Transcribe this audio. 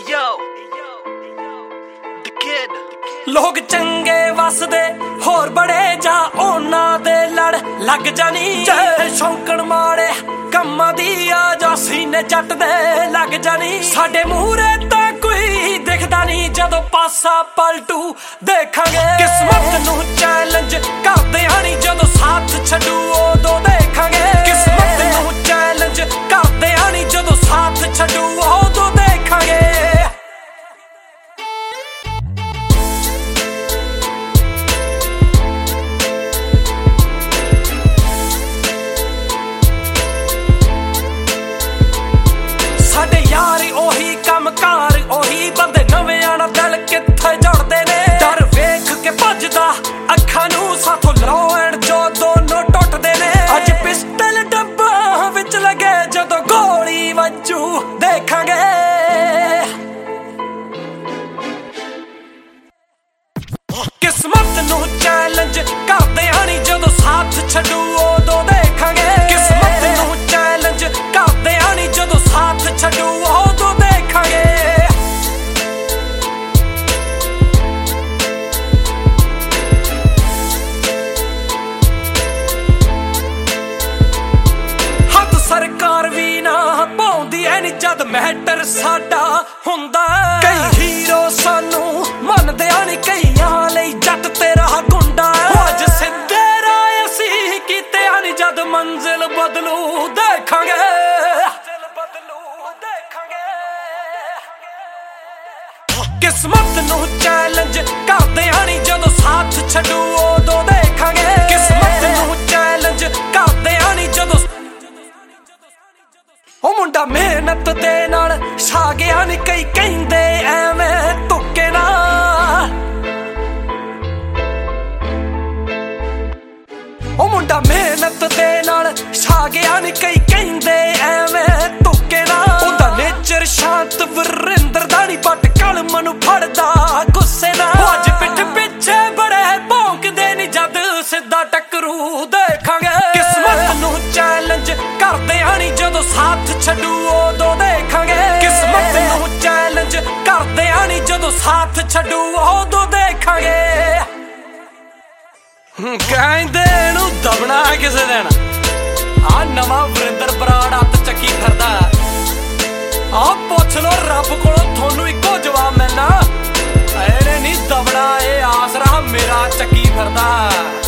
ਲੋਕ ਚੰਗੇ ਵਸਦੇ ਹੋਰ ਬੜੇ ਜਾ ਉਹਨਾਂ ਦੇ ਲੜ ਲੱਗ ਜਾਣੀ ਜੇ ਸ਼ੌਂਕਣ ਮਾੜੇ ਕੰਮਾਂ ਦੀ ਆ ਜਾ ਸੀਨੇ ਜੱਟ ਦੇ ਲੱਗ ਜਾਣੀ ਸਾਡੇ ਮੂਹਰੇ ਤਾਂ ਕੋਈ ਦਿਖਦਾ ਨਹੀਂ ਜਦੋਂ ਪਾਸਾ ਪਲਟੂ ਦੇਖਾਂਗੇ ਕਿਸਮਤ ਨੂੰ ਚੈਲੰਜ ਕਰਦੇ ਆਣੀ ਜਦੋਂ ਸਾਥ ਛੱਡੂ ਉਦੋਂ ਦੇਖਾਂਗੇ ਕਿਸਮਤ ਨੂੰ ਚੈਲੰਜ ਕਰਦੇ ਆਣੀ ਜਦੋਂ ਸਾਥ ਛੱਡੂ ਉਦੋਂ ਦੇਖਾਂਗੇ ਸਾਡੇ ਯਾਰੀ ਉਹੀ ਕੰਮਕਾਰ ਉਹੀ ਬੰਦੇ ਨਵੇਂ ਨਾਲ ਦਿਲ ਕਿੱਥੇ ਜੁੜਦੇ ਨੇ ਡਰ ਵੇਖ ਕੇ ਭੱਜਦਾ ਅੱਖਾਂ ਨੂੰ ਸਾਥੋਂ ਲਾਉਣ ਜੋ ਦੋਨੋਂ ਟੁੱਟਦੇ ਨੇ ਅੱਜ ਪਿਸਟਲ ਡੱਬਾ ਵਿੱਚ ਲੱਗੇ ਜਦੋਂ ਗੋਲੀ ਵੱਜੂ ਦੇਖਾਂਗੇ ਕਿਸਮਤ ਨੂੰ ਚੈਲੰਜ ਕਰਦੇ ਆਣੀ ਜਦੋਂ ਸਾਥ ਛੱਡੂ ਉਦੋਂ ਦੇਖਾਂਗੇ ਕਿਸਮਤ ਨੂੰ ਚੈਲੰਜ ਕਰਦੇ ਆਣੀ ਜਦੋਂ ਸਾਥ ਛੱਡੂ ਉਦੋਂ ਦੇਖਾਂਗੇ ਹੱਥ ਸਰਕਾਰ ਵੀ ਨਾ ਪਾਉਂਦੀ ਐ ਨੀ ਜਦ ਮੈਟਰ ਸਾਡਾ ਹੁੰਦਾ ਕਈ ਹੀਰੋ ਸਾਨੂੰ ਮੰਨਦੇ ਆ ਨੀ ਕਈਆਂ ਲਈ ਜੱਟ ਤੇਰਾ ਗੁੰਡਾ ਅੱਜ ਸਿੱਧੇ ਰਾਹ ਅਸੀਂ ਕੀਤੇ ਆ ਨੀ ਜਦ ਮੰਜ਼ਿਲ ਬਦਲੂ ਦੇਖਾਂਗੇ ਕਿਸਮਤ ਨੂੰ ਚੈਲੰਜ ਕਰਦੇ ਆਣੀ ਜਦੋਂ ਸਾਥ ਛੱਡੂ ਉਦੋਂ ਦੇਖਾਂਗੇ ਕਿਸਮਤ ਨੂੰ ਚੈਲੰਜ ਕਰਦੇ ਆਣੀ ਜਦੋਂ ਉਹ ਮੁੰਡਾ ਮਿਹਨਤ ਦੇ ਨਾਲ ਛਾ ਗਿਆ ਨੀ ਕਈ ਕਹਿੰਦੇ ਐਵੇਂ ਤੁੱਕੇ ਨਾਲ ਉਹ ਮੁੰਡਾ ਮਿਹਨਤ ਦੇ ਨਾਲ ਛਾ ਗਿਆ ਨੀ ਕਈ ਕਹਿੰਦੇ ਐਵੇਂ ਤੁੱਕੇ ਨਾਲ ਉਹਦਾ ਨੇਚਰ ਸ਼ਾਂਤ ਵਰਿੰਦਰ ਦਾ ਨੀ ਪੱਟ ਕਲਮ ਨੂੰ ਫੜਦਾ ਗੁੱਸੇ ਨਾਲ ਅੱਜ ਪਿੱਠ ਪਿੱਛੇ ਬੜੇ ਭੌਂਕਦੇ ਨੀ ਜਦ ਸਿੱਧਾ ਟੱਕਰੂ ਦੇਖਾਂਗੇ ਕਿਸਮਤ ਨੂੰ ਚੈਲੰਜ ਕਰਦੇ ਆਣੀ ਜਦੋਂ ਸਾਥ ਛੱਡੂ ਉਦੋਂ ਦੇਖਾਂਗੇ ਕਿਸਮਤ ਨੂੰ ਚੈਲੰਜ ਕਰਦੇ ਆਣੀ ਜਦੋਂ ਸਾਥ ਛੱਡੂ ਉਦੋਂ ਦੇਖਾਂਗੇ ਕਹਿੰਦੇ ਨੂੰ ਦਬਣਾ ਕਿਸੇ ਦਿਨ ਆ ਨਵਾਂ ਵਰਿੰਦਰ ਬਰਾੜ ਹੱਥ ਚੱਕੀ ਫਿਰਦਾ ਆ ਪੁੱਛ ਲੋ ਰੱਬ ਕੋਲੋਂ ਤੁਹਾਨੂੰ ਇੱਕੋ ਜਵਾਬ ਮਿਲਣਾ ਇਹਨੇ ਨਹੀਂ ਦਬਣਾ ਇਹ ਆਸਰਾ ਮੇਰਾ ਚੱਕੀ ਫਿਰਦਾ